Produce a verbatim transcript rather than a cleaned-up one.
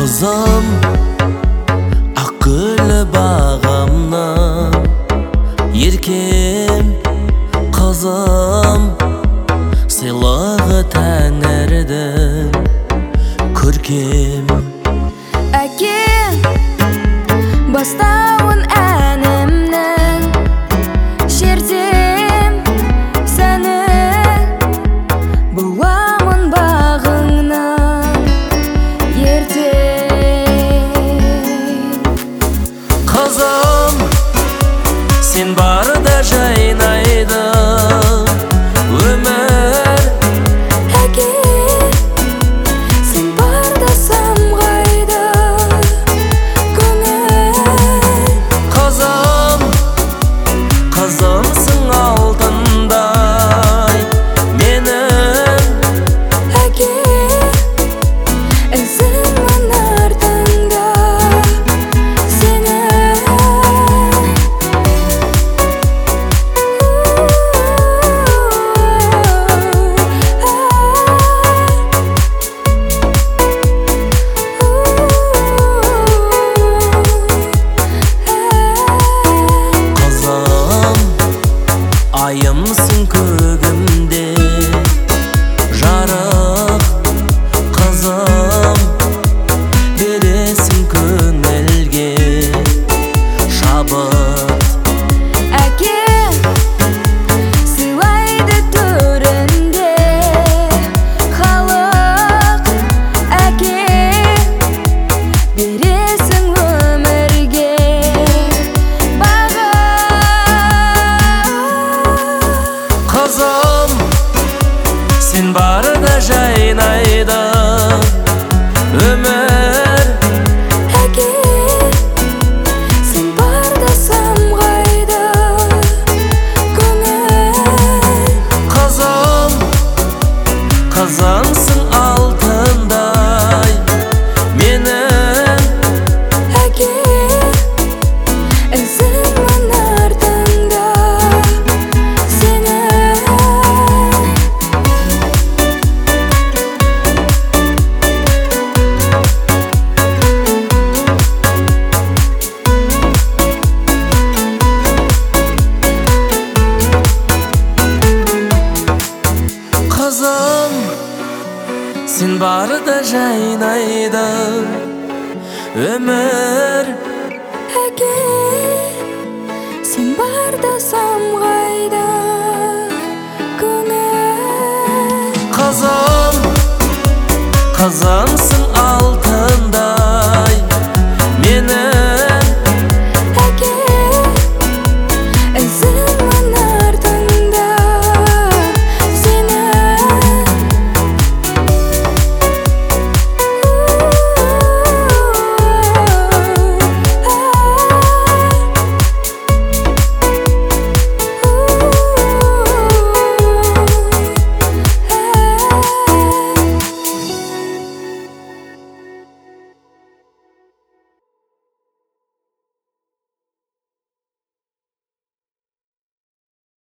Kızım, akıllı bağımdan Yerkem kızım, Sıylığı Tәңірден Көркем Әкем, бастауын әнімнің Шертем сәні Буламын бағыңнан ертең Kızım, sen barda жайнайды өмір Әкем, сен барда самғайды көңіл Kızım, kızımsın алтындай менің Әкем, ізімнің артыңда сені Ayımsın kөгімде жарық қызым бересің көңілге шабыт Әкем, сыйлайды төрінде халық Әкем, бересің өмірге баға Kızım, sen barda жайнайды өмір Әкем, сен барда самғайды көңіл Kızım, kızımsın алтындай менің Әкем, ізімнің артыңда сені Kızım, sen barda жайнайды өмір Әкем, сен барда самғайды көңіл Kızım, kızımsın